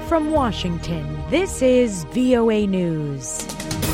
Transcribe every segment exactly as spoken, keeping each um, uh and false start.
from Washington, this is V O A News.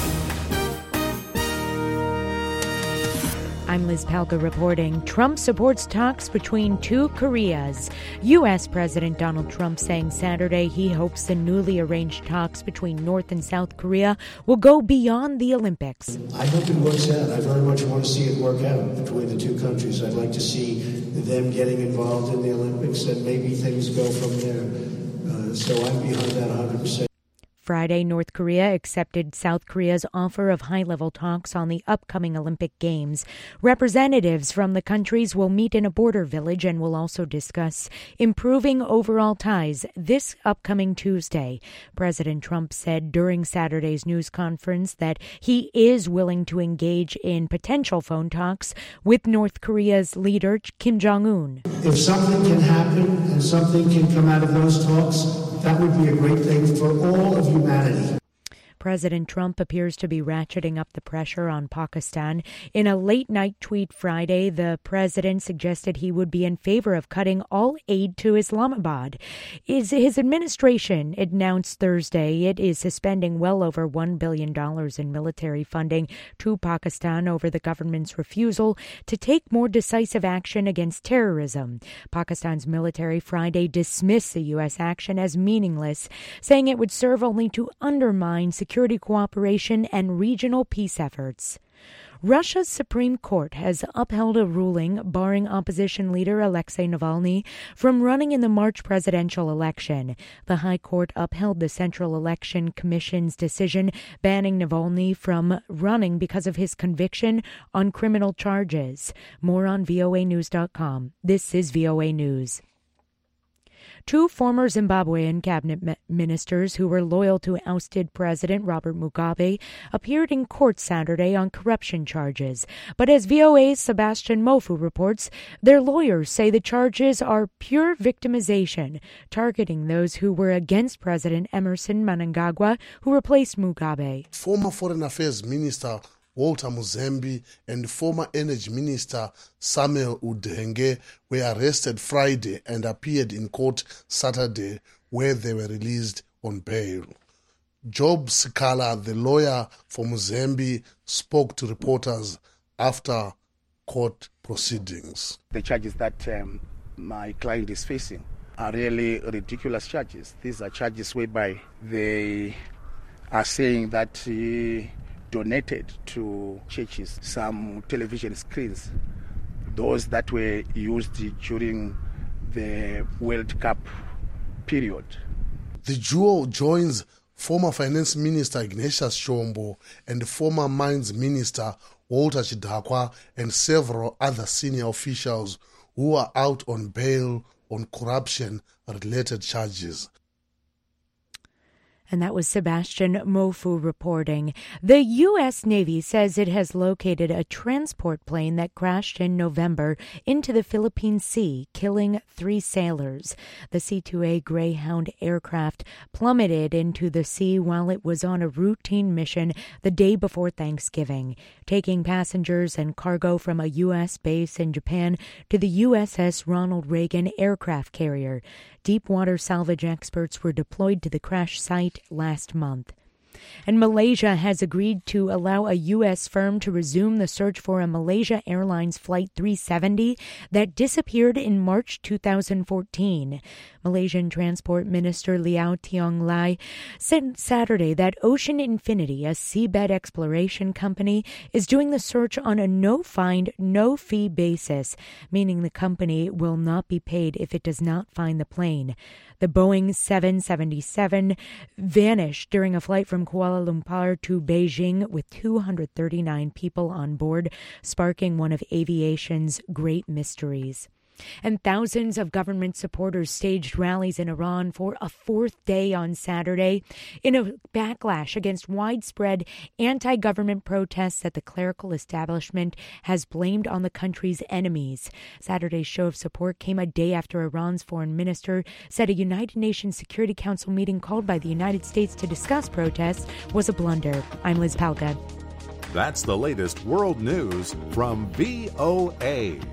I'm Liz Palka reporting. Trump supports talks between two Koreas. U S. President Donald Trump saying Saturday he hopes the newly arranged talks between North and South Korea will go beyond the Olympics. I hope it works out. I very much want to see it work out between the two countries. I'd like to see them getting involved in the Olympics, and maybe things go from there. Uh, so I'm behind that one hundred percent. Friday, North Korea accepted South Korea's offer of high-level talks on the upcoming Olympic Games. Representatives from the countries will meet in a border village and will also discuss improving overall ties this upcoming Tuesday. President Trump said during Saturday's news conference that he is willing to engage in potential phone talks with North Korea's leader, Kim Jong-un. If something can happen and something can come out of those talks, that would be a great thing for all of humanity. President Trump appears to be ratcheting up the pressure on Pakistan. In a late-night tweet Friday, the president suggested he would be in favor of cutting all aid to Islamabad. Is his administration announced Thursday it is suspending well over one billion dollars in military funding to Pakistan over the government's refusal to take more decisive action against terrorism. Pakistan's military Friday dismissed the U S action as meaningless, saying it would serve only to undermine security security cooperation and regional peace efforts. Russia's Supreme Court has upheld a ruling barring opposition leader Alexei Navalny from running in the March presidential election. The High Court upheld the Central Election Commission's decision banning Navalny from running because of his conviction on criminal charges. More on V O A news dot com. This is V O A News. Two former Zimbabwean cabinet ministers who were loyal to ousted President Robert Mugabe appeared in court Saturday on corruption charges. But as V O A's Sebastian Mofu reports, their lawyers say the charges are pure victimization, targeting those who were against President Emerson Mnangagwa, who replaced Mugabe. Former Foreign Affairs Minister Walter Muzembe and former Energy Minister Samuel Udhenge were arrested Friday and appeared in court Saturday, where they were released on bail. Job Sikala, the lawyer for Muzembe, spoke to reporters after court proceedings. The charges that um, my client is facing are really ridiculous charges. These are charges whereby they are saying that he donated to churches some television screens, those that were used during the World Cup period. The duo joins former Finance Minister Ignatius Chombo and former Mines Minister Walter Chidakwa and several other senior officials who are out on bail on corruption-related charges. And that was Sebastian Mofu reporting. The U S. Navy says it has located a transport plane that crashed in November into the Philippine Sea, killing three sailors. The C two A Greyhound aircraft plummeted into the sea while it was on a routine mission the day before Thanksgiving, taking passengers and cargo from a U S base in Japan to the U S S Ronald Reagan aircraft carrier. Deepwater salvage experts were deployed to the crash site last month. And Malaysia has agreed to allow a U S firm to resume the search for a Malaysia Airlines Flight three seventy that disappeared in March two thousand fourteen. Malaysian Transport Minister Liao Tiong Lai said Saturday that Ocean Infinity, a seabed exploration company, is doing the search on a no-find, no-fee basis, meaning the company will not be paid if it does not find the plane. The Boeing seven seventy-seven vanished during a flight from Kuala Lumpur to Beijing with two hundred thirty-nine people on board, sparking one of aviation's great mysteries. And thousands of government supporters staged rallies in Iran for a fourth day on Saturday in a backlash against widespread anti-government protests that the clerical establishment has blamed on the country's enemies. Saturday's show of support came a day after Iran's foreign minister said a United Nations Security Council meeting called by the United States to discuss protests was a blunder. I'm Liz Palka. That's the latest world news from V O A.